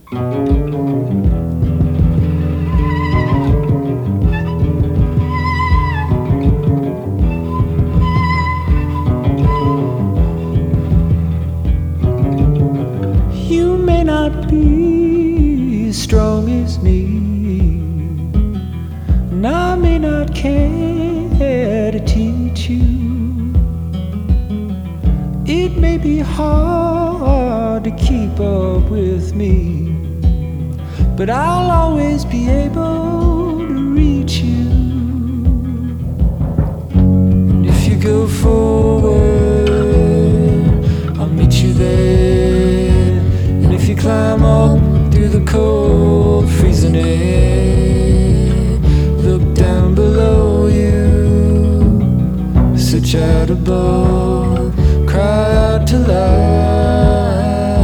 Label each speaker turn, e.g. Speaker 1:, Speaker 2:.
Speaker 1: You may not be as strong as me, and I may not care to teach you. It may be hard to keep up with me, but I'll always be able to reach you. And if you go forward, I'll meet you there. And if you climb up through the cold, freezing air,